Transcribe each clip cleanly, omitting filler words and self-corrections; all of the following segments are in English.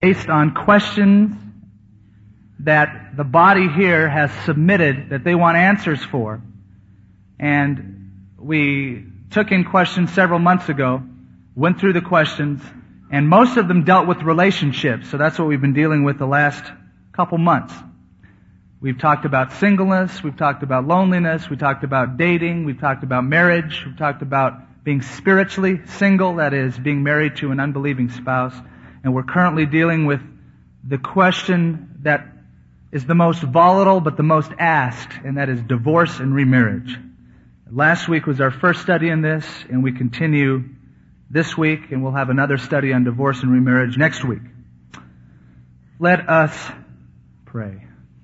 based on questions that the body here has submitted that they want answers for. And we took in questions several months ago, went through the questions, and most of them dealt with relationships. So that's what we've been dealing with the last couple months. We've talked about singleness, we've talked about loneliness, we talked about dating, we've talked about marriage, we've talked about being spiritually single, that is, being married to an unbelieving spouse. And we're currently dealing with the question that is the most volatile but the most asked, and that is divorce and remarriage. Last week was our first study in this, and we continue this week, and we'll have another study on divorce and remarriage next week. Let us pray.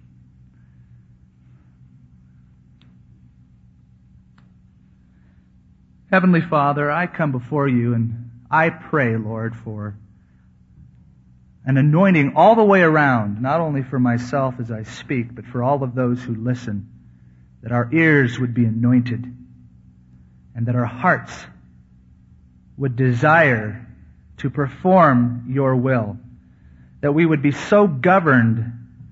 Heavenly Father, I come before you and I pray, Lord, for an anointing all the way around, not only for myself as I speak, but for all of those who listen, that our ears would be anointed and that our hearts would desire to perform your will, that we would be so governed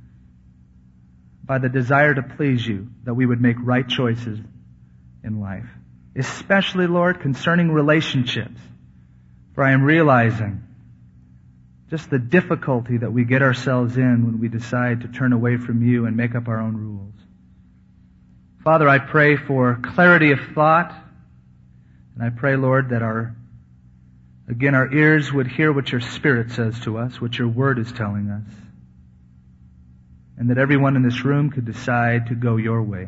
by the desire to please you that we would make right choices in life. Especially, Lord, concerning relationships. For I am realizing just the difficulty that we get ourselves in when we decide to turn away from you and make up our own rules. Father, I pray for clarity of thought. And I pray, Lord, that our ears would hear what your Spirit says to us, what your Word is telling us. And that everyone in this room could decide to go your way.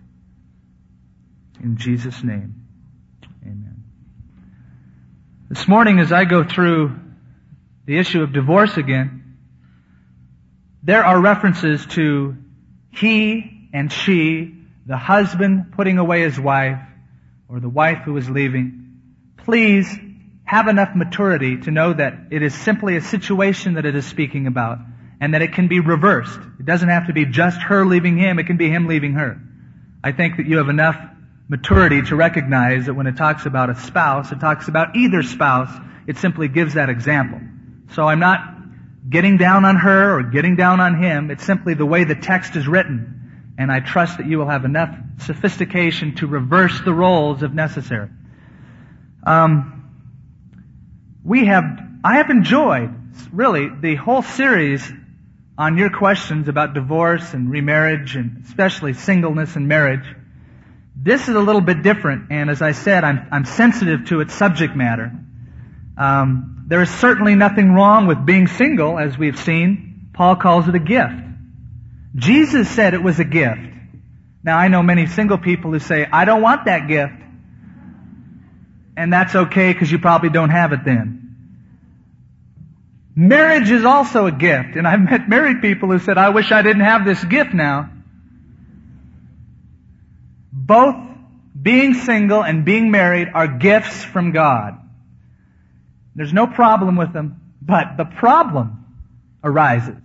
In Jesus' name, amen. This morning, as I go through the issue of divorce again, there are references to he and she, the husband putting away his wife, or the wife who is leaving. Please have enough maturity to know that it is simply a situation that it is speaking about, and that it can be reversed. It doesn't have to be just her leaving him, it can be him leaving her. I think that you have enough maturity to recognize that when it talks about a spouse, it talks about either spouse. It simply gives that example. So I'm not getting down on her or getting down on him. It's simply the way the text is written. And I trust that you will have enough sophistication to reverse the roles if necessary. I have enjoyed, really, the whole series on your questions about divorce and remarriage, and especially singleness and marriage. This is a little bit different, and as I said, I'm sensitive to its subject matter. There is certainly nothing wrong with being single, as we've seen. Paul calls it a gift. Jesus said it was a gift. Now, I know many single people who say, I don't want that gift. And that's okay, because you probably don't have it then. Marriage is also a gift, and I've met married people who said, I wish I didn't have this gift now. Both being single and being married are gifts from God. There's no problem with them, but the problem arises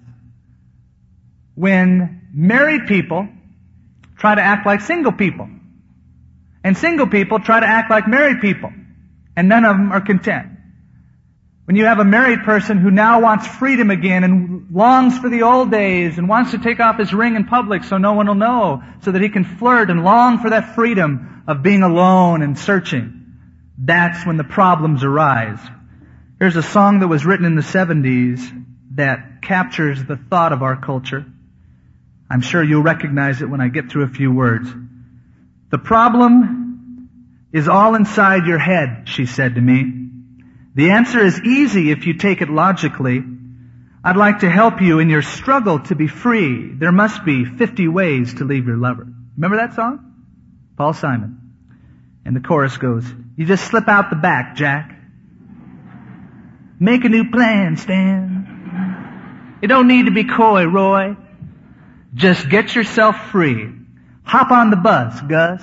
when married people try to act like single people, and single people try to act like married people, and none of them are content. When you have a married person who now wants freedom again and longs for the old days and wants to take off his ring in public so no one will know, so that he can flirt and long for that freedom of being alone and searching, that's when the problems arise. There's a song that was written in the 70s that captures the thought of our culture. I'm sure you'll recognize it when I get through a few words. The problem is all inside your head, she said to me. The answer is easy if you take it logically. I'd like to help you in your struggle to be free. There must be 50 ways to leave your lover. Remember that song? Paul Simon. And the chorus goes, you just slip out the back, Jack. Make a new plan, Stan. You don't need to be coy, Roy. Just get yourself free. Hop on the bus, Gus.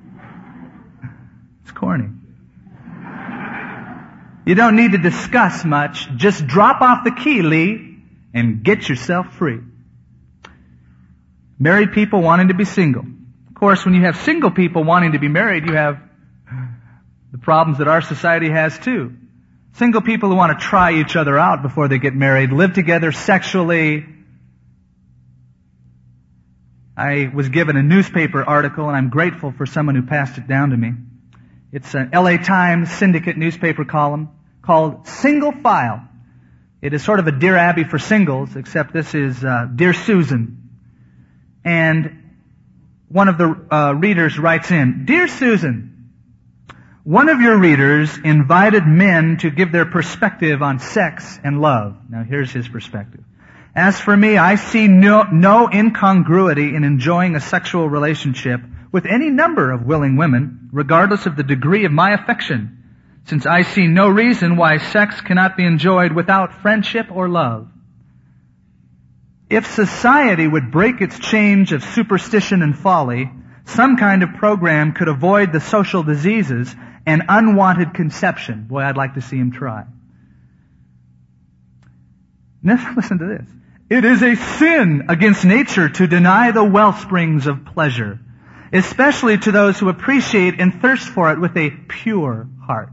It's corny. You don't need to discuss much. Just drop off the key, Lee, and get yourself free. Married people wanting to be single. Of course, when you have single people wanting to be married, you have the problems that our society has too. Single people who want to try each other out before they get married, live together sexually. I was given a newspaper article, and I'm grateful for someone who passed it down to me. It's an LA Times syndicate newspaper column called Single File. It is sort of a Dear Abby for singles, except this is Dear Susan. And one of the readers writes in, Dear Susan, one of your readers invited men to give their perspective on sex and love. Now here's his perspective. As for me, I see no incongruity in enjoying a sexual relationship with any number of willing women, regardless of the degree of my affection, since I see no reason why sex cannot be enjoyed without friendship or love. If society would break its chains of superstition and folly, some kind of program could avoid the social diseases and unwanted conception. Boy, I'd like to see him try. Now, listen to this. It is a sin against nature to deny the wellsprings of pleasure, especially to those who appreciate and thirst for it with a pure heart.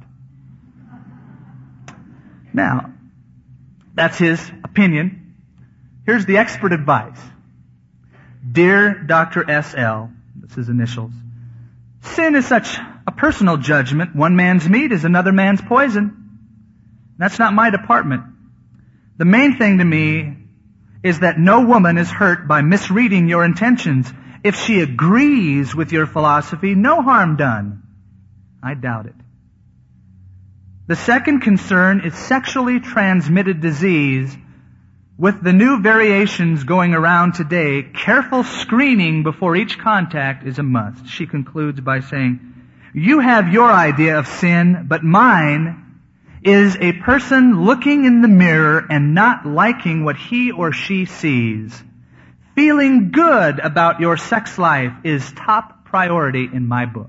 Now, that's his opinion. Here's the expert advice. Dear Dr. S.L., that's his initials, sin is such a personal judgment. One man's meat is another man's poison. That's not my department. The main thing to me is that no woman is hurt by misreading your intentions. If she agrees with your philosophy, no harm done. I doubt it. The second concern is sexually transmitted disease. With the new variations going around today, careful screening before each contact is a must. She concludes by saying, you have your idea of sin, but mine is a person looking in the mirror and not liking what he or she sees. Feeling good about your sex life is top priority in my book.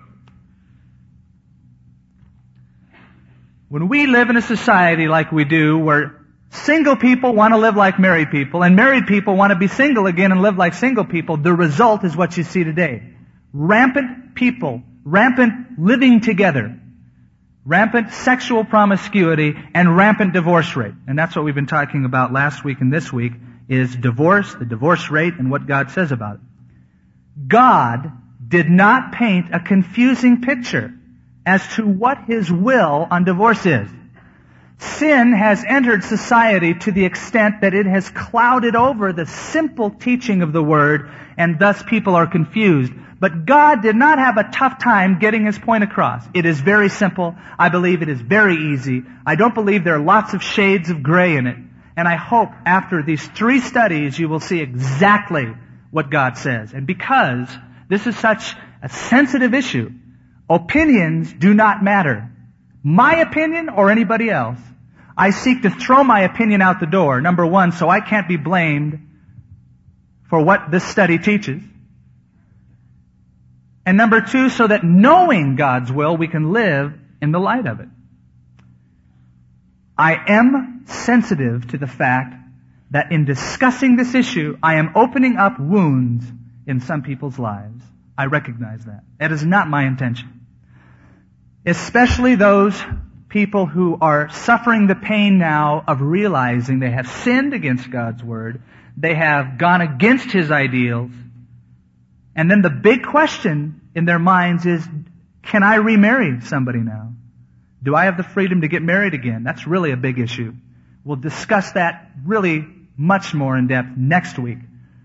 When we live in a society like we do, where single people want to live like married people, and married people want to be single again and live like single people, the result is what you see today. Rampant people, rampant living together, rampant sexual promiscuity, and rampant divorce rate. And that's what we've been talking about last week and this week, is divorce, the divorce rate, and what God says about it. God did not paint a confusing picture as to what His will on divorce is. Sin has entered society to the extent that it has clouded over the simple teaching of the Word, and thus people are confused. But God did not have a tough time getting His point across. It is very simple. I believe it is very easy. I don't believe there are lots of shades of gray in it. And I hope after these 3 studies you will see exactly what God says. And because this is such a sensitive issue, opinions do not matter. My opinion or anybody else. I seek to throw my opinion out the door, number one, so I can't be blamed for what this study teaches. And number two, so that knowing God's will, we can live in the light of it. I am sensitive to the fact that in discussing this issue, I am opening up wounds in some people's lives. I recognize that. That is not my intention. Especially those people who are suffering the pain now of realizing they have sinned against God's Word. They have gone against His ideals. And then the big question in their minds is, can I remarry somebody now? Do I have the freedom to get married again? That's really a big issue. We'll discuss that really much more in depth next week.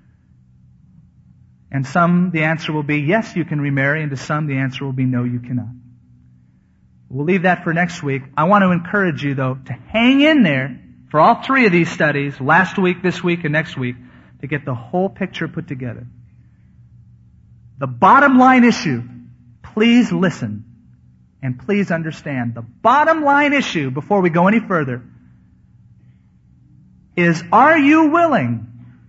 And some, the answer will be, yes, you can remarry, and to some, the answer will be, no, you cannot. We'll leave that for next week. I want to encourage you, though, to hang in there for all 3 of these studies, last week, this week, and next week, to get the whole picture put together. The bottom line issue, please listen and please understand. The bottom line issue, before we go any further, is, are you willing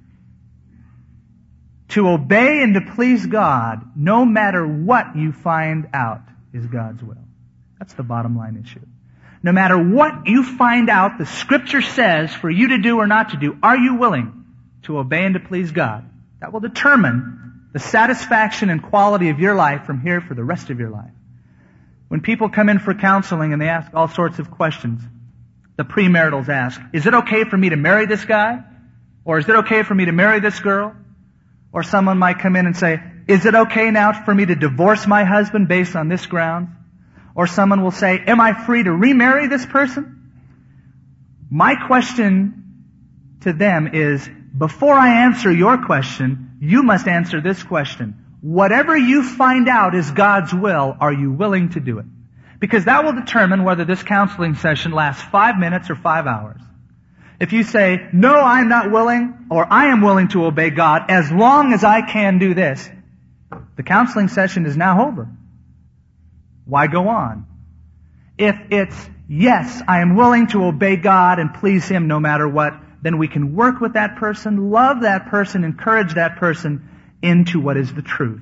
to obey and to please God no matter what you find out is God's will? That's the bottom line issue. No matter what you find out the Scripture says for you to do or not to do, are you willing to obey and to please God? That will determine the satisfaction and quality of your life from here for the rest of your life. When people come in for counseling and they ask all sorts of questions, the premaritals ask, is it okay for me to marry this guy? Or is it okay for me to marry this girl? Or someone might come in and say, is it okay now for me to divorce my husband based on this ground? Or someone will say, am I free to remarry this person? My question to them is, before I answer your question, you must answer this question. Whatever you find out is God's will, are you willing to do it? Because that will determine whether this counseling session lasts 5 minutes or 5 hours. If you say, no, I'm not willing, or I am willing to obey God as long as I can do this, the counseling session is now over. Why go on? If it's, yes, I am willing to obey God and please Him no matter what, then we can work with that person, love that person, encourage that person into what is the truth.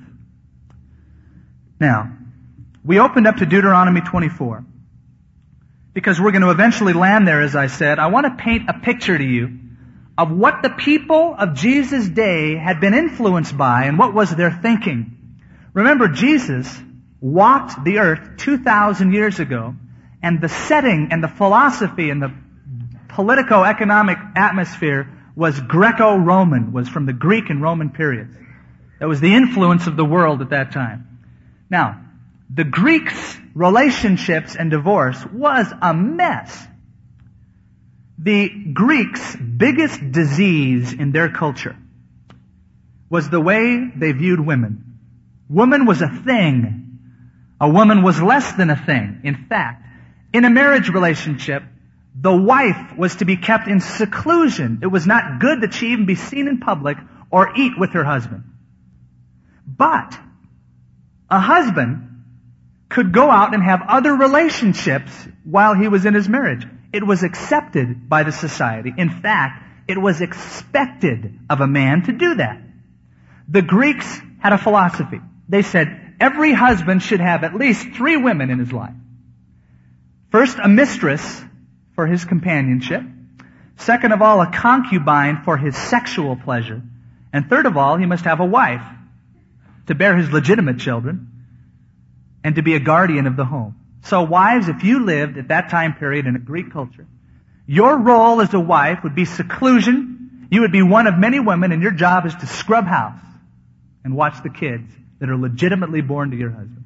Now, we opened up to Deuteronomy 24. Because we're going to eventually land there, as I said, I want to paint a picture to you of what the people of Jesus' day had been influenced by and what was their thinking. Remember, Jesus walked the earth 2,000 years ago, and the setting and the philosophy and the politico-economic atmosphere was Greco-Roman, was from the Greek and Roman periods. That was the influence of the world at that time. Now, the Greeks' relationships and divorce was a mess. The Greeks' biggest disease in their culture was the way they viewed women. Woman was a thing. A woman was less than a thing. In fact, in a marriage relationship, the wife was to be kept in seclusion. It was not good that she even be seen in public or eat with her husband. But a husband could go out and have other relationships while he was in his marriage. It was accepted by the society. In fact, it was expected of a man to do that. The Greeks had a philosophy. They said every husband should have at least 3 women in his life. First, a mistress for his companionship. Second of all, a concubine for his sexual pleasure. And third of all, he must have a wife to bear his legitimate children and to be a guardian of the home. So wives, if you lived at that time period in a Greek culture, your role as a wife would be seclusion. You would be one of many women, and your job is to scrub house and watch the kids that are legitimately born to your husband.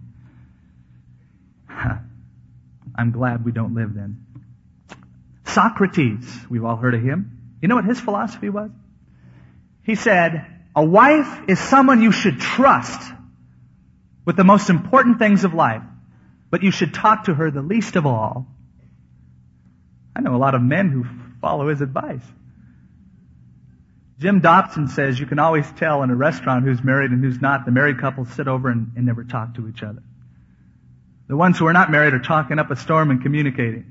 I'm glad we don't live then. Socrates, we've all heard of him. You know what his philosophy was? He said, a wife is someone you should trust with the most important things of life, but you should talk to her the least of all. I know a lot of men who follow his advice. Jim Dobson says you can always tell in a restaurant who's married and who's not. The married couples sit over and never talk to each other. The ones who are not married are talking up a storm and communicating.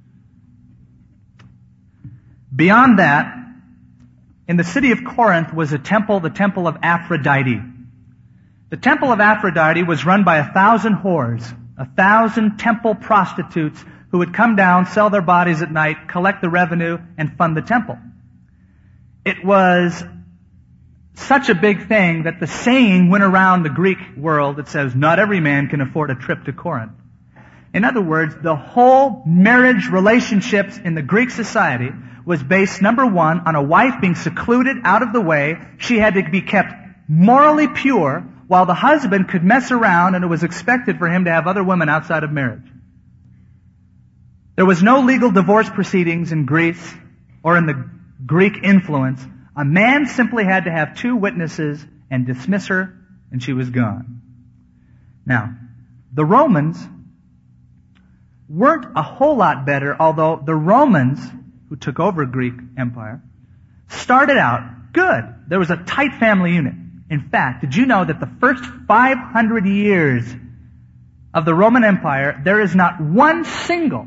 Beyond that, in the city of Corinth was a temple, the temple of Aphrodite. The temple of Aphrodite was run by 1,000 whores, 1,000 temple prostitutes who would come down, sell their bodies at night, collect the revenue, and fund the temple. It was such a big thing that the saying went around the Greek world that says, not every man can afford a trip to Corinth. In other words, the whole marriage relationships in the Greek society was based, number one, on a wife being secluded out of the way. She had to be kept morally pure, while the husband could mess around, and it was expected for him to have other women outside of marriage. There was no legal divorce proceedings in Greece or in the Greek influence. A man simply had to have 2 witnesses and dismiss her, and she was gone. Now, the Romans weren't a whole lot better, although the Romans, who took over Greek Empire, started out good. There was a tight family unit. In fact, did you know that the first 500 years of the Roman Empire, there is not one single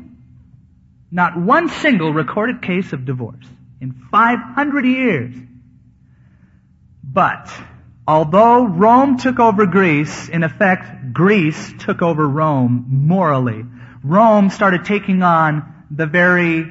recorded case of divorce in 500 years. But although Rome took over Greece, in effect, Greece took over Rome morally. Rome started taking on the very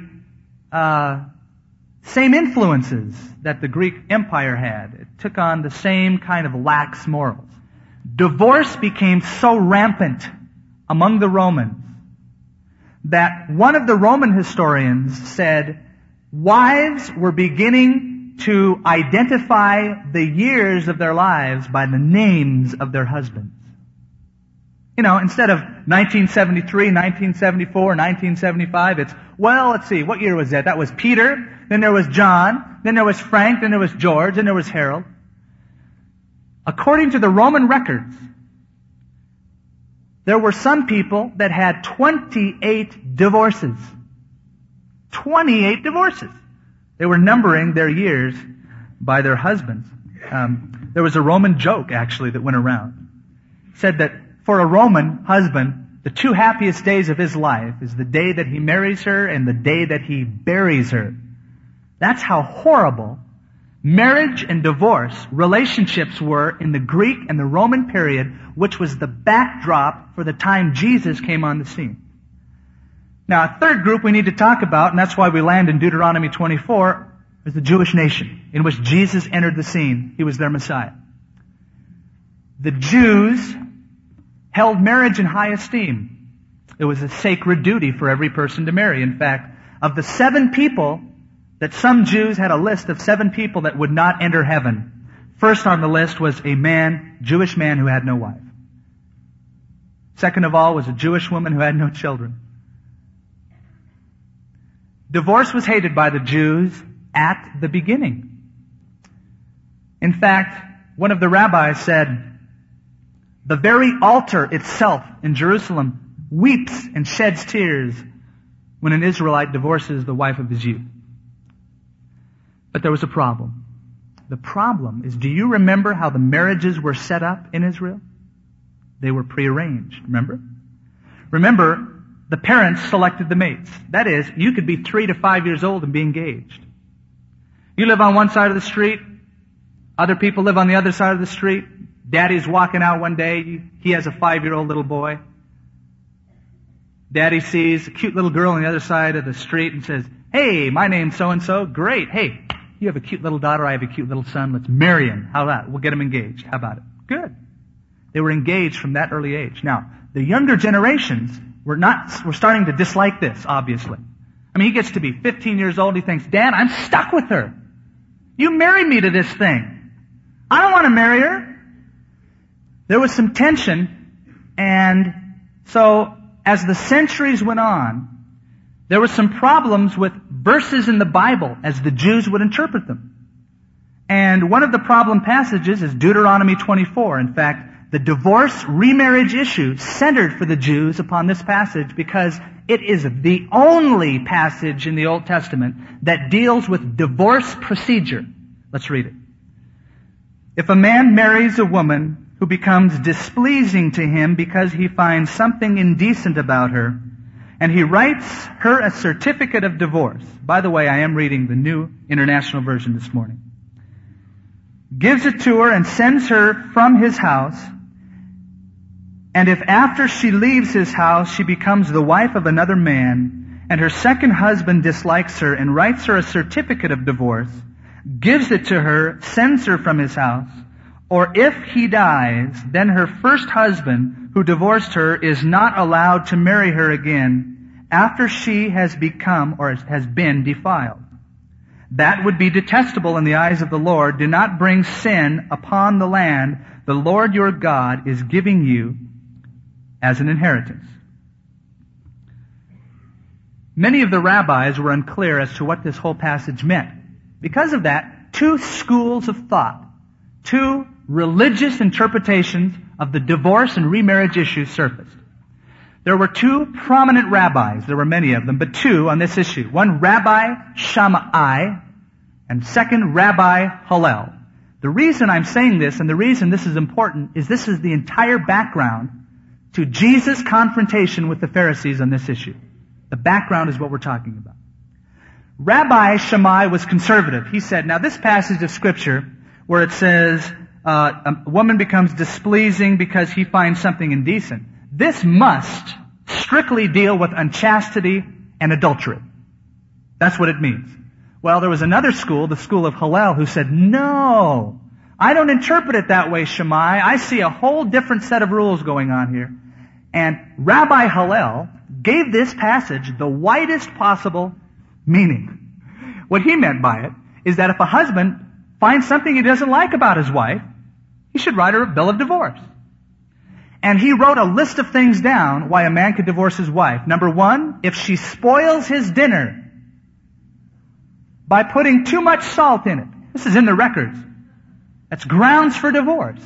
same influences that the Greek Empire had. It took on the same kind of lax morals. Divorce became so rampant among the Romans that one of the Roman historians said wives were beginning to identify the years of their lives by the names of their husbands. You know, instead of 1973, 1974, 1975, it's, well, let's see, what year was that? That was Peter, then there was John, then there was Frank, then there was George, then there was Harold. According to the Roman records, there were some people that had 28 divorces. 28 divorces. They were numbering their years by their husbands. There was a Roman joke, actually, that went around. It said that for a Roman husband, the two happiest days of his life is the day that he marries her and the day that he buries her. That's how horrible marriage and divorce relationships were in the Greek and the Roman period, which was the backdrop for the time Jesus came on the scene. Now, a third group we need to talk about, and that's why we land in Deuteronomy 24, is the Jewish nation, in which Jesus entered the scene. He was their Messiah. The Jews held marriage in high esteem. It was a sacred duty for every person to marry. In fact, of the 7 people that some Jews had a list of 7 people that would not enter heaven, first on the list was a man, Jewish man who had no wife. Second of all was a Jewish woman who had no children. Divorce was hated by the Jews at the beginning. In fact, one of the rabbis said, the very altar itself in Jerusalem weeps and sheds tears when an Israelite divorces the wife of his youth. But there was a problem. The problem is, do you remember how the marriages were set up in Israel? They were prearranged, remember? Remember, the parents selected the mates. That is, you could be 3 to 5 years old and be engaged. You live on one side of the street, other people live on the other side of the street. Daddy's walking out one day, he has a 5-year-old little boy. Daddy sees a cute little girl on the other side of the street and says, hey, my name's so-and-so. Great. Hey, you have a cute little daughter, I have a cute little son. Let's marry him. How about it? We'll get him engaged. How about it? Good. They were engaged from that early age. Now, the younger generations were starting to dislike this, obviously. I mean, he gets to be 15 years old, he thinks, Dad, I'm stuck with her. You married me to this thing. I don't want to marry her. There was some tension, and so as the centuries went on, there were some problems with verses in the Bible as the Jews would interpret them. And one of the problem passages is Deuteronomy 24. In fact, the divorce remarriage issue centered for the Jews upon this passage because it is the only passage in the Old Testament that deals with divorce procedure. Let's read it. If a man marries a woman who becomes displeasing to him because he finds something indecent about her, and he writes her a certificate of divorce. By the way, I am reading the New International Version this morning. Gives it to her and sends her from his house. And if after she leaves his house she becomes the wife of another man, and her second husband dislikes her and writes her a certificate of divorce, gives it to her, sends her from his house, or if he dies, then her first husband who divorced her is not allowed to marry her again after she has become or has been defiled. That would be detestable in the eyes of the Lord. Do not bring sin upon the land the Lord your God is giving you as an inheritance. Many of the rabbis were unclear as to what this whole passage meant. Because of that, 2 schools of thought, 2 religious interpretations of the divorce and remarriage issue surfaced. There were 2 prominent rabbis, there were many of them, but 2 on this issue. One, Rabbi Shammai, and second, Rabbi Hillel. The reason I'm saying this, and the reason this is important, is this is the entire background to Jesus' confrontation with the Pharisees on this issue. The background is what we're talking about. Rabbi Shammai was conservative. He said, now this passage of Scripture, where it says, a woman becomes displeasing because he finds something indecent. This must strictly deal with unchastity and adultery. That's what it means. Well, there was another school, the school of Hillel, who said, no, I don't interpret it that way, Shammai. I see a whole different set of rules going on here. And Rabbi Hillel gave this passage the widest possible meaning. What he meant by it is that if a husband finds something he doesn't like about his wife, he should write her a bill of divorce. And he wrote a list of things down why a man could divorce his wife. Number one, if she spoils his dinner by putting too much salt in it. This is in the records. That's grounds for divorce.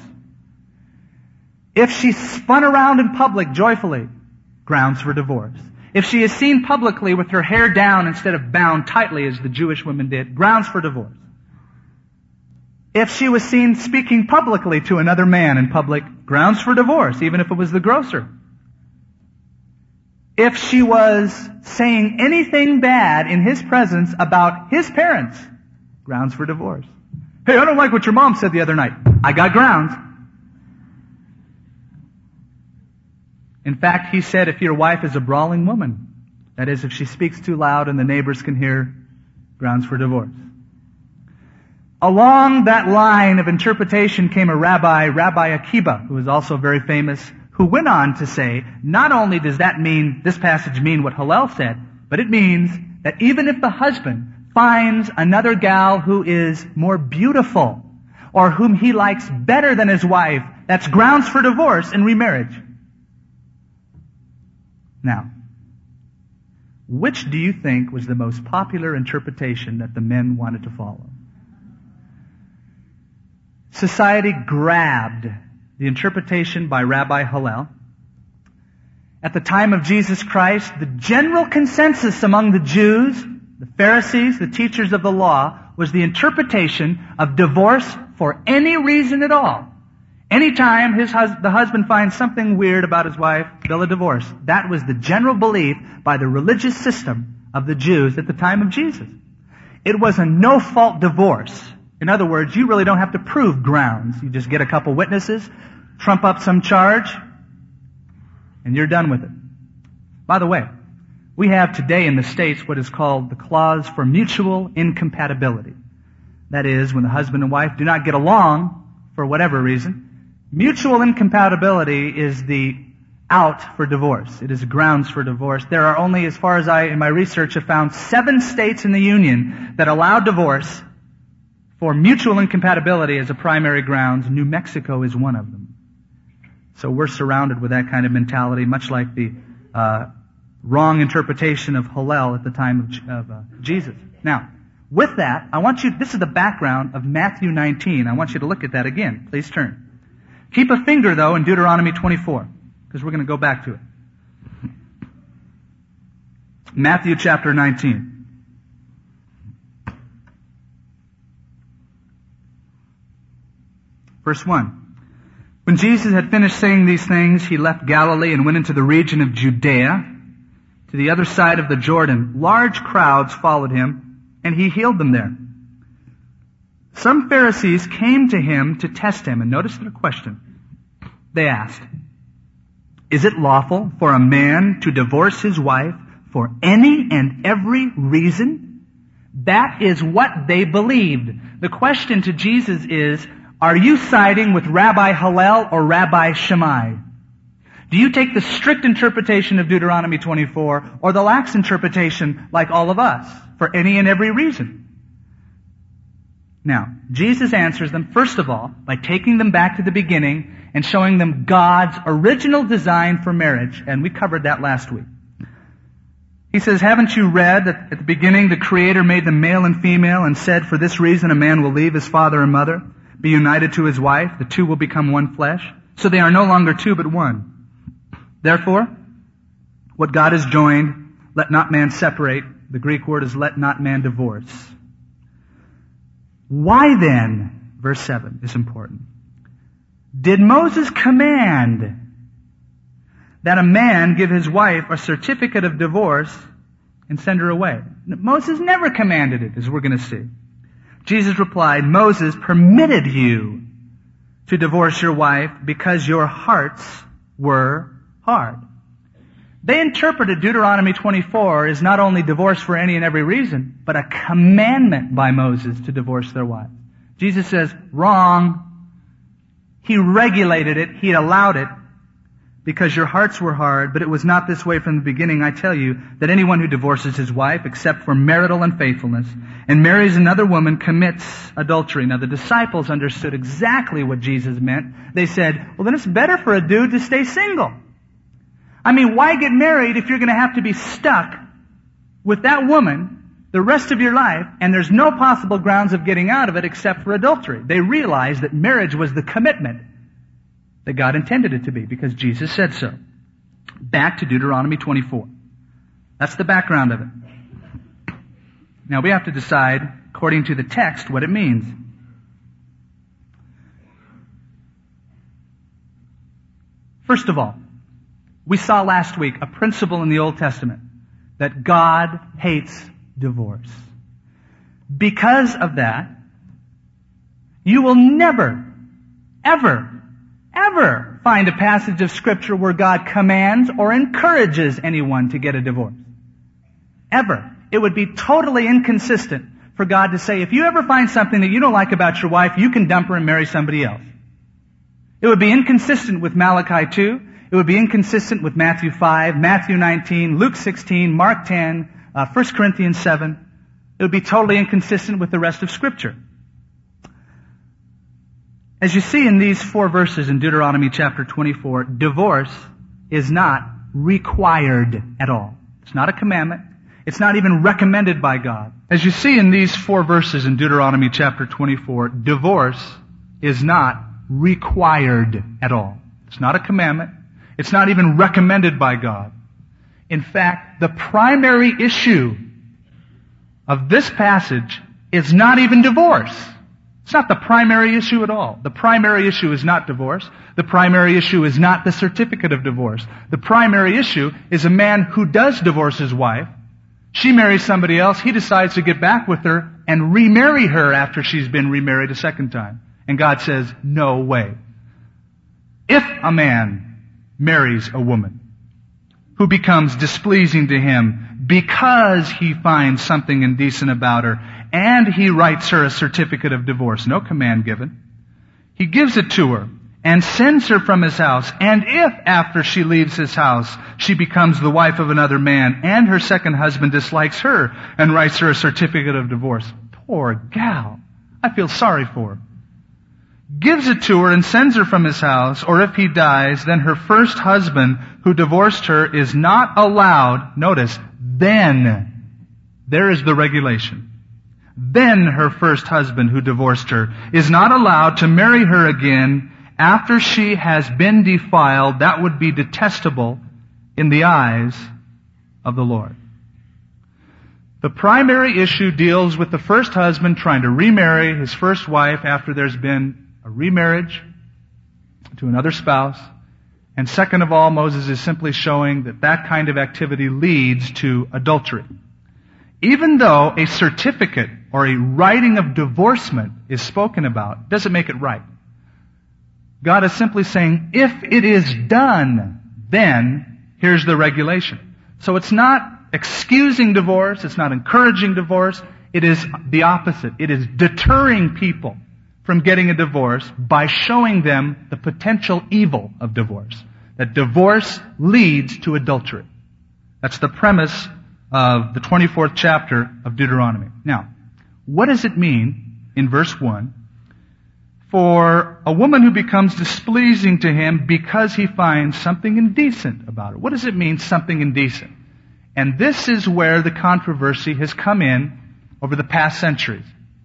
If she spun around in public joyfully, grounds for divorce. If she is seen publicly with her hair down instead of bound tightly as the Jewish women did, grounds for divorce. If she was seen speaking publicly to another man in public, grounds for divorce, even if it was the grocer. If she was saying anything bad in his presence about his parents, grounds for divorce. Hey, I don't like what your mom said the other night. I got grounds. In fact, he said if your wife is a brawling woman, that is, if she speaks too loud and the neighbors can hear, grounds for divorce. Along that line of interpretation came a rabbi, Rabbi Akiba, who was also very famous, who went on to say, not only does this passage mean what Hillel said, but it means that even if the husband finds another gal who is more beautiful, or whom he likes better than his wife, that's grounds for divorce and remarriage. Now, which do you think was the most popular interpretation that the men wanted to follow? Society grabbed the interpretation by Rabbi Hillel. At the time of Jesus Christ, the general consensus among the Jews, the Pharisees, the teachers of the law, was the interpretation of divorce for any reason at all. Anytime the husband finds something weird about his wife, bill of divorce. That was the general belief by the religious system of the Jews at the time of Jesus. It was a no-fault divorce. In other words, you really don't have to prove grounds. You just get a couple witnesses, trump up some charge, and you're done with it. By the way, we have today in the States what is called the clause for mutual incompatibility. That is, when the husband and wife do not get along for whatever reason, mutual incompatibility is the out for divorce. It is grounds for divorce. There are only, as far as I, in my research, have found 7 states in the Union that allow divorce for mutual incompatibility as a primary grounds. New Mexico is one of them. So we're surrounded with that kind of mentality, much like the wrong interpretation of Hillel at the time of Jesus. Now, with that, this is the background of Matthew 19. I want you to look at that again. Please turn. Keep a finger, though, in Deuteronomy 24, because we're going to go back to it. Matthew chapter 19. Verse 1. When Jesus had finished saying these things, he left Galilee and went into the region of Judea, to the other side of the Jordan. Large crowds followed him, and he healed them there. Some Pharisees came to him to test him, and notice their question. They asked, "Is it lawful for a man to divorce his wife for any and every reason?" That is what they believed. The question to Jesus is, are you siding with Rabbi Hillel or Rabbi Shammai? Do you take the strict interpretation of Deuteronomy 24 or the lax interpretation like all of us for any and every reason? Now, Jesus answers them, first of all, by taking them back to the beginning and showing them God's original design for marriage. And we covered that last week. He says, haven't you read that at the beginning the Creator made them male and female and said, for this reason a man will leave his father and mother, be united to his wife, the two will become one flesh. So they are no longer two but one. Therefore, what God has joined, let not man separate. The Greek word is let not man divorce. Why then, verse 7 is important, did Moses command that a man give his wife a certificate of divorce and send her away? Moses never commanded it, as we're going to see. Jesus replied, Moses permitted you to divorce your wife because your hearts were hard. They interpreted Deuteronomy 24 as not only divorce for any and every reason, but a commandment by Moses to divorce their wives. Jesus says, wrong. He regulated it. He allowed it because your hearts were hard, but it was not this way from the beginning. I tell you that anyone who divorces his wife, except for marital unfaithfulness, and marries another woman, commits adultery. Now the disciples understood exactly what Jesus meant. They said, well, then it's better for a dude to stay single. I mean, why get married if you're going to have to be stuck with that woman the rest of your life, and there's no possible grounds of getting out of it except for adultery? They realized that marriage was the commitment that God intended it to be, because Jesus said so. Back to Deuteronomy 24. That's the background of it. Now we have to decide, according to the text, what it means. First of all, we saw last week a principle in the Old Testament that God hates divorce. Because of that, you will never, ever find a passage of Scripture where God commands or encourages anyone to get a divorce. Ever. It would be totally inconsistent for God to say, if you ever find something that you don't like about your wife, you can dump her and marry somebody else. It would be inconsistent with Malachi 2. It would be inconsistent with Matthew 5, Matthew 19, Luke 16, Mark 10, 1 Corinthians 7. It would be totally inconsistent with the rest of Scripture. As you see in these 4 verses in Deuteronomy chapter 24, divorce is not required at all. It's not a commandment. It's not even recommended by God. As you see in these 4 verses in Deuteronomy chapter 24, divorce is not required at all. It's not a commandment. It's not even recommended by God. In fact, the primary issue of this passage is not even divorce. It's not the primary issue at all. The primary issue is not divorce. The primary issue is not the certificate of divorce. The primary issue is a man who does divorce his wife. She marries somebody else. He decides to get back with her and remarry her after she's been remarried a second time. And God says, no way. If a man marries a woman who becomes displeasing to him because he finds something indecent about her, and he writes her a certificate of divorce, no command given, he gives it to her and sends her from his house, and if after she leaves his house she becomes the wife of another man and her second husband dislikes her and writes her a certificate of divorce, poor gal, I feel sorry for her, gives it to her and sends her from his house, or if he dies, then her first husband who divorced her is not allowed, notice, then, there is the regulation, then her first husband who divorced her is not allowed to marry her again after she has been defiled. That would be detestable in the eyes of the Lord. The primary issue deals with the first husband trying to remarry his first wife after there's been a remarriage to another spouse. And second of all, Moses is simply showing that that kind of activity leads to adultery. Even though a certificate or a writing of divorcement is spoken about, doesn't make it right. God is simply saying, if it is done, then here's the regulation. So it's not excusing divorce, it's not encouraging divorce, it is the opposite. It is deterring people from getting a divorce by showing them the potential evil of divorce. That divorce leads to adultery. That's the premise of the 24th chapter of Deuteronomy. Now, what does it mean in verse 1 for a woman who becomes displeasing to him because he finds something indecent about her? What does it mean, something indecent? And this is where the controversy has come in over the past centuries.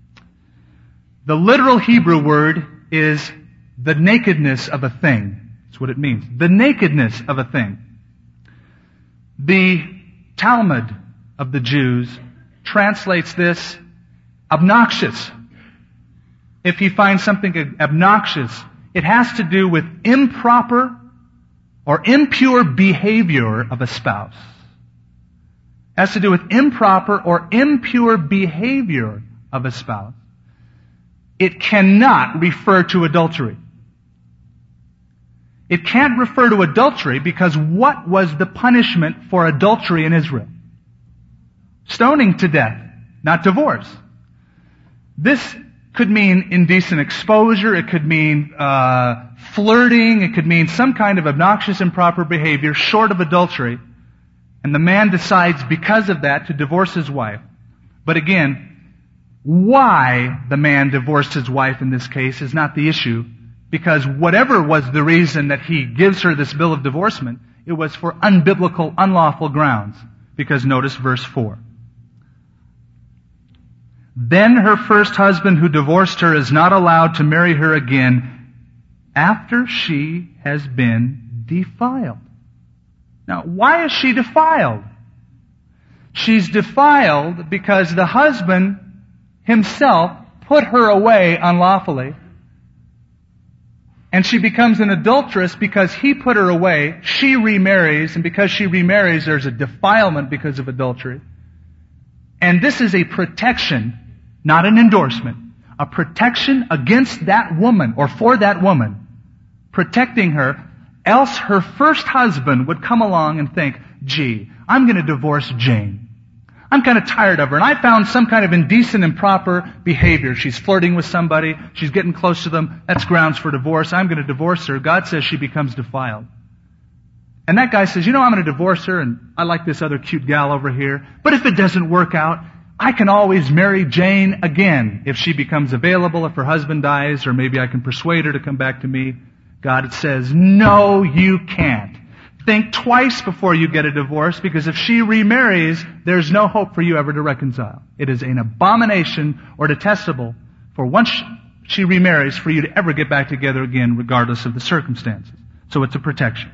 The literal Hebrew word is the nakedness of a thing. That's what it means. The nakedness of a thing. The Talmud of the Jews translates this obnoxious. If he finds something obnoxious, it has to do with improper or impure behavior of a spouse. It has to do with improper or impure behavior of a spouse. It cannot refer to adultery. It can't refer to adultery because what was the punishment for adultery in Israel? Stoning to death, not divorce. This could mean indecent exposure. It could mean flirting. It could mean some kind of obnoxious, improper behavior short of adultery. And the man decides because of that to divorce his wife. But again, why the man divorced his wife in this case is not the issue, because whatever was the reason that he gives her this bill of divorcement, it was for unbiblical, unlawful grounds. Because notice verse 4. Then her first husband who divorced her is not allowed to marry her again after she has been defiled. Now, why is she defiled? She's defiled because the husband himself put her away unlawfully. And she becomes an adulteress because he put her away. She remarries, and because she remarries, there's a defilement because of adultery. And this is a protection, not an endorsement. A protection against that woman, or for that woman. Protecting her. Else her first husband would come along and think, gee, I'm going to divorce Jane. I'm kind of tired of her, and I found some kind of indecent, improper behavior. She's flirting with somebody. She's getting close to them. That's grounds for divorce. I'm going to divorce her. God says she becomes defiled. And that guy says, I'm going to divorce her, and I like this other cute gal over here. But if it doesn't work out, I can always marry Jane again if she becomes available, if her husband dies, or maybe I can persuade her to come back to me. God says, no, you can't. Think twice before you get a divorce, because if she remarries, there's no hope for you ever to reconcile. It is an abomination or detestable for once she remarries for you to ever get back together again, regardless of the circumstances. So it's a protection.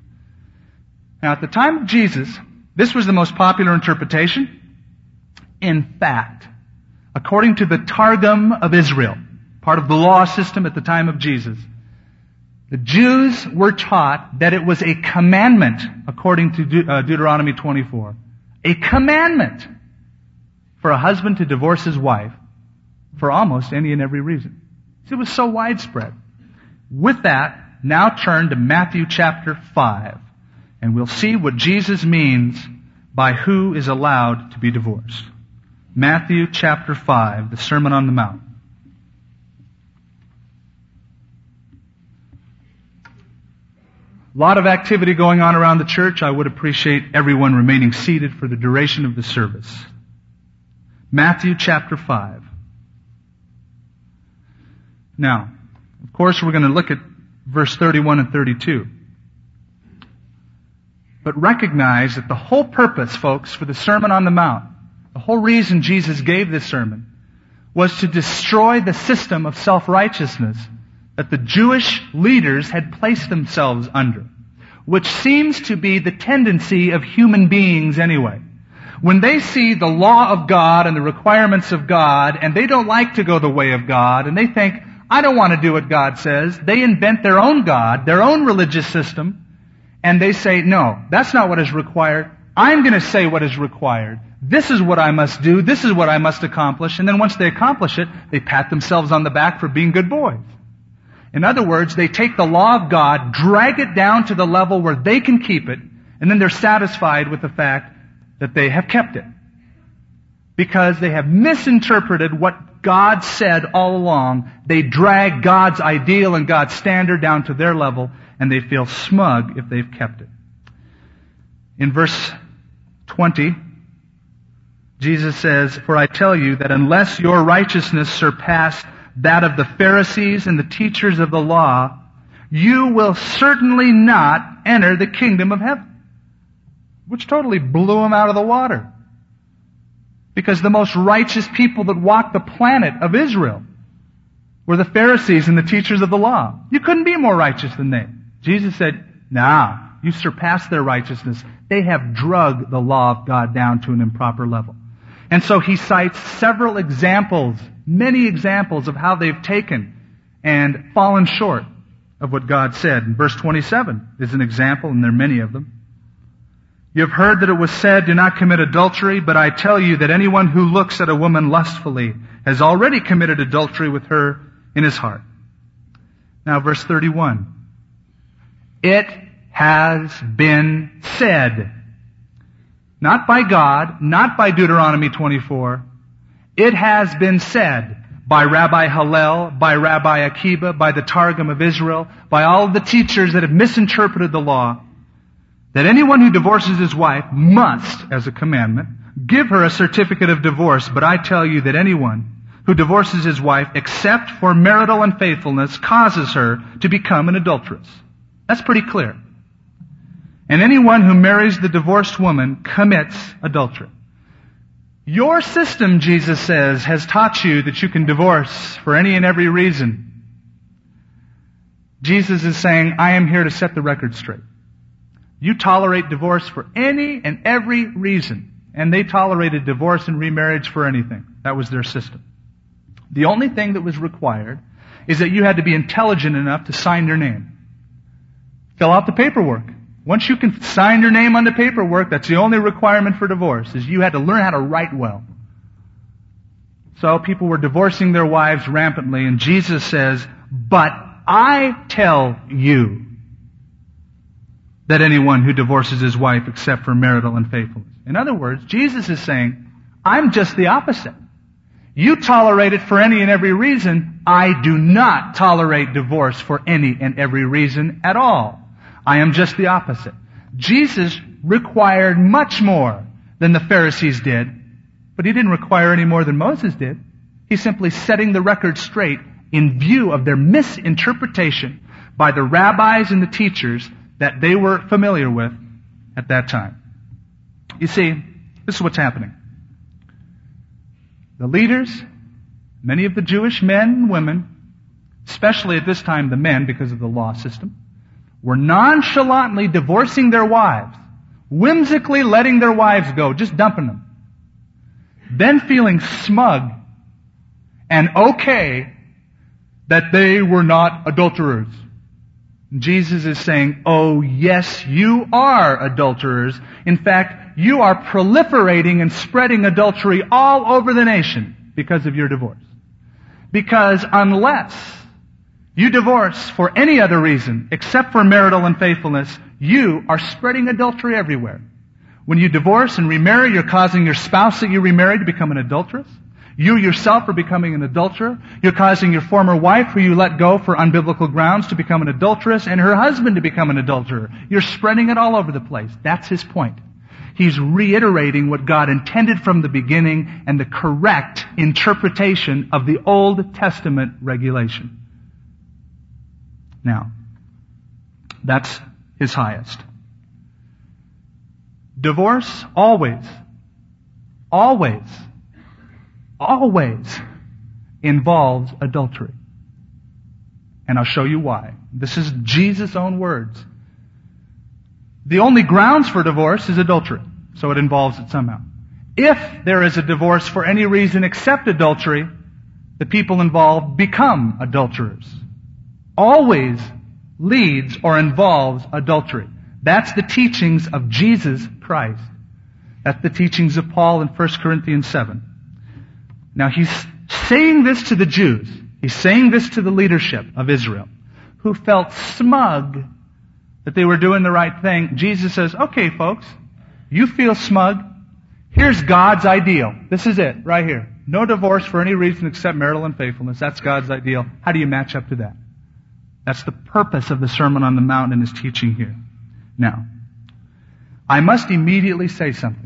Now, at the time of Jesus, this was the most popular interpretation. In fact, according to the Targum of Israel, part of the law system at the time of Jesus, the Jews were taught that it was a commandment, according to Deuteronomy 24, a commandment for a husband to divorce his wife for almost any and every reason. It was so widespread. With that, now turn to Matthew chapter 5, and we'll see what Jesus means by who is allowed to be divorced. Matthew chapter 5, the Sermon on the Mount. A lot of activity going on around the church. I would appreciate everyone remaining seated for the duration of the service. Matthew chapter 5. Now, of course, we're going to look at verse 31 and 32. But recognize that the whole purpose, folks, for the Sermon on the Mount, the whole reason Jesus gave this sermon, was to destroy the system of self-righteousness that the Jewish leaders had placed themselves under, which seems to be the tendency of human beings anyway. When they see the law of God and the requirements of God, and they don't like to go the way of God, and they think, I don't want to do what God says, they invent their own God, their own religious system, and they say, no, that's not what is required. I'm going to say what is required. This is what I must do. This is what I must accomplish. And then once they accomplish it, they pat themselves on the back for being good boys. In other words, they take the law of God, drag it down to the level where they can keep it, and then they're satisfied with the fact that they have kept it. Because they have misinterpreted what God said all along. They drag God's ideal and God's standard down to their level, and they feel smug if they've kept it. In verse 20, Jesus says, "For I tell you that unless your righteousness surpass that of the Pharisees and the teachers of the law, you will certainly not enter the kingdom of heaven." Which totally blew him out of the water. Because the most righteous people that walked the planet of Israel were the Pharisees and the teachers of the law. You couldn't be more righteous than they. Jesus said, nah, you surpass their righteousness. They have drugged the law of God down to an improper level. And so he cites several examples, many examples of how they've taken and fallen short of what God said. And verse 27 is an example, and there are many of them. "You have heard that it was said, 'Do not commit adultery,' but I tell you that anyone who looks at a woman lustfully has already committed adultery with her in his heart." Now verse 31. "It has been said," not by God, not by Deuteronomy 24, "it has been said, by Rabbi Hillel, by Rabbi Akiba, by the Targum of Israel, by all of the teachers that have misinterpreted the law, that anyone who divorces his wife must, as a commandment, give her a certificate of divorce. But I tell you that anyone who divorces his wife except for marital unfaithfulness causes her to become an adulteress. That's pretty clear. And anyone who marries the divorced woman commits adultery. Your system, Jesus says, has taught you that you can divorce for any and every reason. Jesus is saying, I am here to set the record straight. You tolerate divorce for any and every reason. And they tolerated divorce and remarriage for anything. That was their system. The only thing that was required is that you had to be intelligent enough to sign your name. Fill out the paperwork. Once you can sign your name on the paperwork, that's the only requirement for divorce, is you had to learn how to write well. So people were divorcing their wives rampantly, and Jesus says, but I tell you that anyone who divorces his wife except for marital unfaithfulness. In other words, Jesus is saying, I'm just the opposite. You tolerate it for any and every reason. I do not tolerate divorce for any and every reason at all. I am just the opposite. Jesus required much more than the Pharisees did, but he didn't require any more than Moses did. He's simply setting the record straight in view of their misinterpretation by the rabbis and the teachers that they were familiar with at that time. You see, this is what's happening. The leaders, many of the Jewish men and women, especially at this time the men because of the law system, were nonchalantly divorcing their wives, whimsically letting their wives go, just dumping them. Then feeling smug and okay that they were not adulterers. Jesus is saying, oh yes, you are adulterers. In fact, you are proliferating and spreading adultery all over the nation because of your divorce. Because unless you divorce for any other reason except for marital unfaithfulness, you are spreading adultery everywhere. When you divorce and remarry, you're causing your spouse that you remarried to become an adulteress. You yourself are becoming an adulterer. You're causing your former wife, who you let go for unbiblical grounds, to become an adulteress, and her husband to become an adulterer. You're spreading it all over the place. That's his point. He's reiterating what God intended from the beginning and the correct interpretation of the Old Testament regulation. Now, that's his highest. Divorce always involves adultery. And I'll show you why. This is Jesus' own words. The only grounds for divorce is adultery, so it involves it somehow. If there is a divorce for any reason except adultery, the people involved become adulterers. Always leads or involves adultery. That's the teachings of Jesus Christ. That's the teachings of Paul in 1 Corinthians 7. Now he's saying this to the Jews. He's saying this to the leadership of Israel, who felt smug that they were doing the right thing. Jesus says, okay folks, you feel smug. Here's God's ideal. This is it, right here. No divorce for any reason except marital unfaithfulness. That's God's ideal. How do you match up to that? That's the purpose of the Sermon on the Mount and his teaching here. Now, I must immediately say something.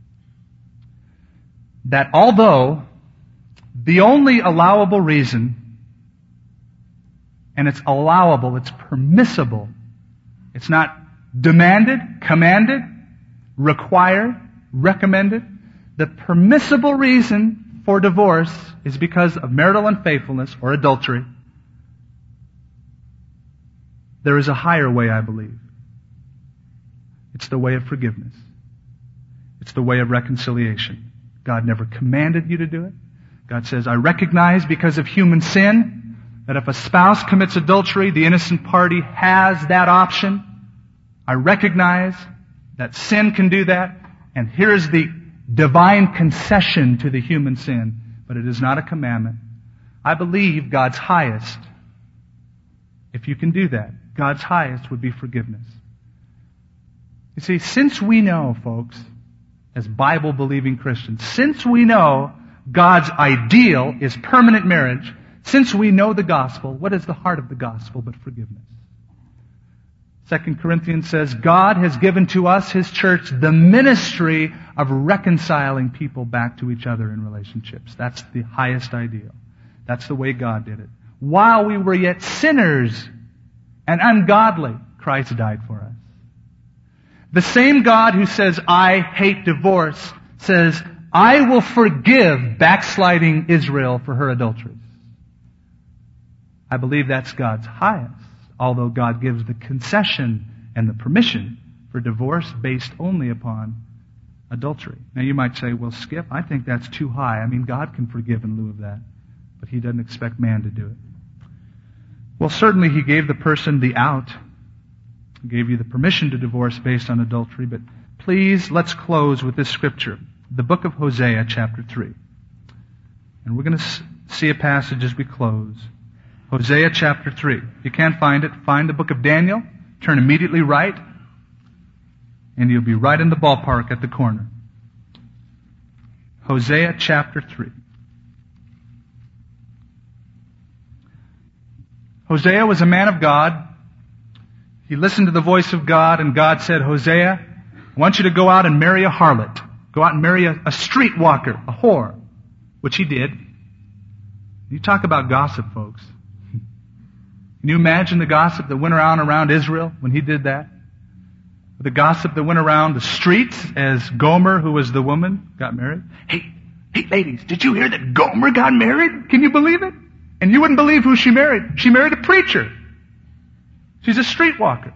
That although the only allowable reason, and it's allowable, it's permissible, it's not demanded, commanded, required, recommended, the permissible reason for divorce is because of marital unfaithfulness or adultery. There is a higher way, I believe. It's the way of forgiveness. It's the way of reconciliation. God never commanded you to do it. God says, I recognize because of human sin that if a spouse commits adultery, the innocent party has that option. I recognize that sin can do that, and here is the divine concession to the human sin, but it is not a commandment. I believe God's highest, if you can do that, God's highest would be forgiveness. You see, since we know, folks, as Bible-believing Christians, since we know God's ideal is permanent marriage. Since we know the gospel, what is the heart of the gospel but forgiveness? 2 Corinthians says, God has given to us, His church, the ministry of reconciling people back to each other in relationships. That's the highest ideal. That's the way God did it. While we were yet sinners and ungodly, Christ died for us. The same God who says, I hate divorce, says, I will forgive backsliding Israel for her adulteries. I believe that's God's highest, although God gives the concession and the permission for divorce based only upon adultery. Now you might say, well, Skip, I think that's too high. I mean, God can forgive in lieu of that, but He doesn't expect man to do it. Well, certainly He gave the person the out. He gave you the permission to divorce based on adultery, but please, let's close with this scripture. The book of Hosea, chapter 3. And we're going to see a passage as we close. Hosea chapter 3. If you can't find it, find the book of Daniel, turn immediately right, and you'll be right in the ballpark at the corner. Hosea chapter 3. Hosea was a man of God. He listened to the voice of God, and God said, Hosea, I want you to go out and marry a harlot. Go out and marry a streetwalker, a whore, which he did. You talk about gossip, folks. Can you imagine the gossip that went around Israel when he did that? The gossip that went around the streets as Gomer, who was the woman, got married. Hey, ladies, did you hear that Gomer got married? Can you believe it? And you wouldn't believe who she married. She married a preacher. She's a streetwalker.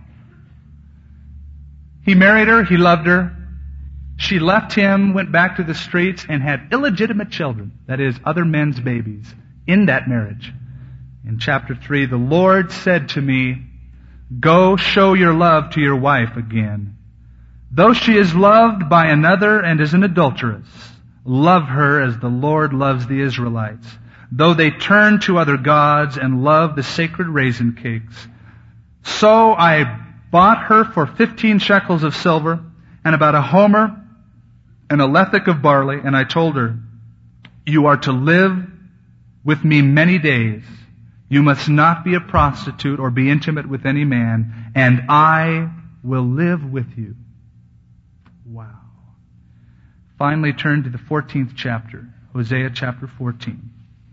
He married her. He loved her. She left him, went back to the streets, and had illegitimate children. That is, other men's babies in that marriage. In chapter 3, the Lord said to me, go show your love to your wife again. Though she is loved by another and is an adulteress, love her as the Lord loves the Israelites. Though they turn to other gods and love the sacred raisin cakes. So I bought her for 15 shekels of silver and about a homer and a lethek of barley, and I told her, you are to live with me many days. You must not be a prostitute or be intimate with any man, and I will live with you. Wow. Finally, turn to the 14th chapter, Hosea chapter 14.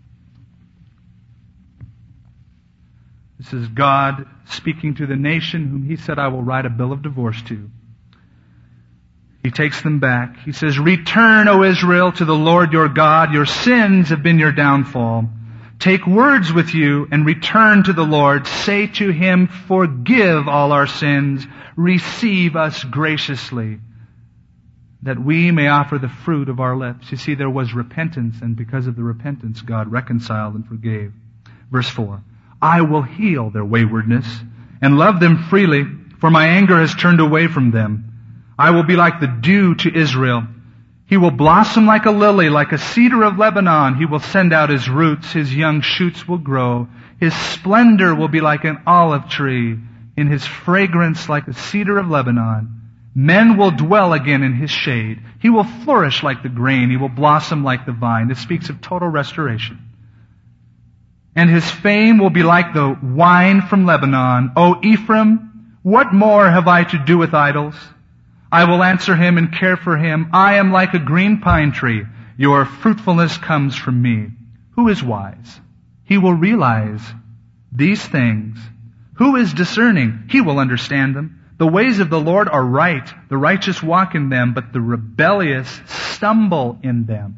This is God speaking to the nation whom He said, I will write a bill of divorce to. He takes them back. He says, return, O Israel, to the Lord your God. Your sins have been your downfall. Take words with you and return to the Lord. Say to Him, forgive all our sins. Receive us graciously, that we may offer the fruit of our lips. You see, there was repentance, and because of the repentance, God reconciled and forgave. Verse 4. I will heal their waywardness and love them freely, for my anger has turned away from them. I will be like the dew to Israel. He will blossom like a lily, like a cedar of Lebanon. He will send out his roots. His young shoots will grow. His splendor will be like an olive tree, in his fragrance like a cedar of Lebanon. Men will dwell again in his shade. He will flourish like the grain. He will blossom like the vine. This speaks of total restoration. And his fame will be like the wine from Lebanon. O Ephraim, what more have I to do with idols? I will answer him and care for him. I am like a green pine tree. Your fruitfulness comes from me. Who is wise? He will realize these things. Who is discerning? He will understand them. The ways of the Lord are right. The righteous walk in them, but the rebellious stumble in them.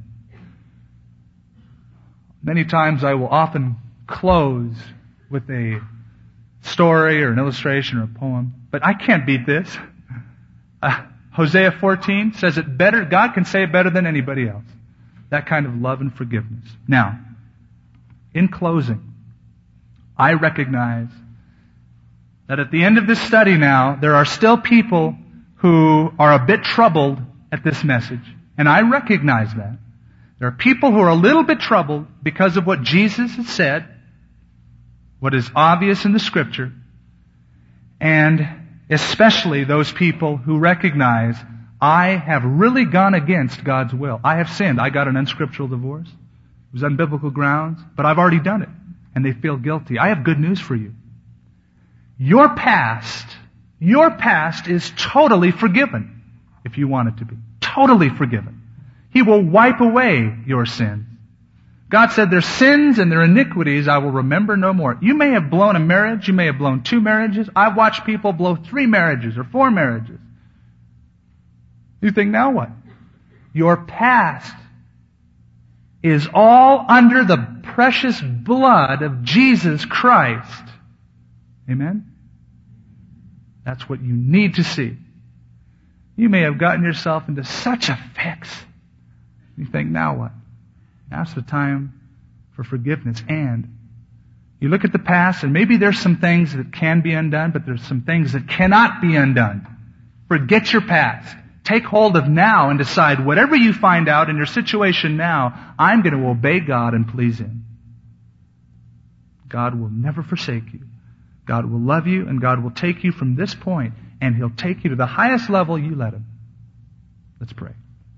Many times I will often close with a story or an illustration or a poem, but I can't beat this. Hosea 14 says it better. God can say it better than anybody else. That kind of love and forgiveness. Now, in closing, I recognize that at the end of this study now, there are still people who are a bit troubled at this message. And I recognize that. There are people who are a little bit troubled because of what Jesus has said, what is obvious in the Scripture, and especially those people who recognize, I have really gone against God's will. I have sinned. I got an unscriptural divorce. It was on biblical grounds, but I've already done it. And they feel guilty. I have good news for you. Your past is totally forgiven, if you want it to be. Totally forgiven. He will wipe away your sins. God said, their sins and their iniquities I will remember no more. You may have blown a marriage. You may have blown 2 marriages. I've watched people blow 3 marriages or 4 marriages. You think, now what? Your past is all under the precious blood of Jesus Christ. Amen? That's what you need to see. You may have gotten yourself into such a fix. You think, now what? Now's the time for forgiveness. And you look at the past, and maybe there's some things that can be undone, but there's some things that cannot be undone. Forget your past. Take hold of now and decide whatever you find out in your situation now, I'm going to obey God and please Him. God will never forsake you. God will love you, and God will take you from this point, and He'll take you to the highest level you let Him. Let's pray.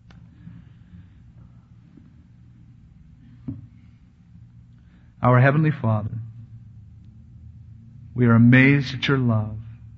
Our Heavenly Father, we are amazed at your love.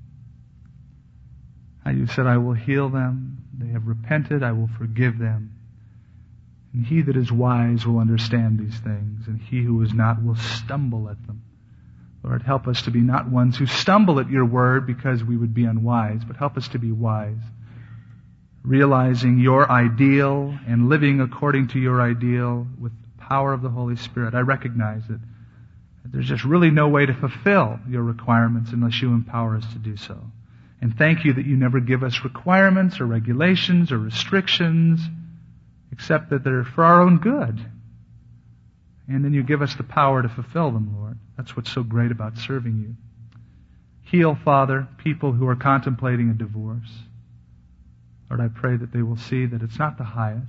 How you said, I will heal them. They have repented. I will forgive them. And he that is wise will understand these things, and he who is not will stumble at them. Lord, help us to be not ones who stumble at your word because we would be unwise, but help us to be wise, realizing your ideal and living according to your ideal with the power of the Holy Spirit. I recognize that there's just really no way to fulfill your requirements unless you empower us to do so. And thank you that you never give us requirements or regulations or restrictions, except that they're for our own good. And then you give us the power to fulfill them, Lord. That's what's so great about serving you. Heal, Father, people who are contemplating a divorce. Lord, I pray that they will see that it's not the highest.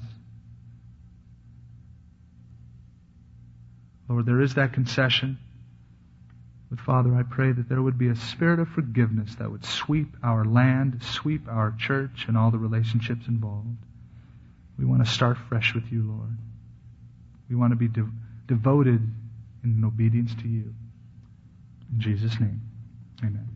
Lord, there is that concession. But Father, I pray that there would be a spirit of forgiveness that would sweep our land, sweep our church, and all the relationships involved. We want to start fresh with you, Lord. We want to be devoted in obedience to you. In Jesus' name, amen.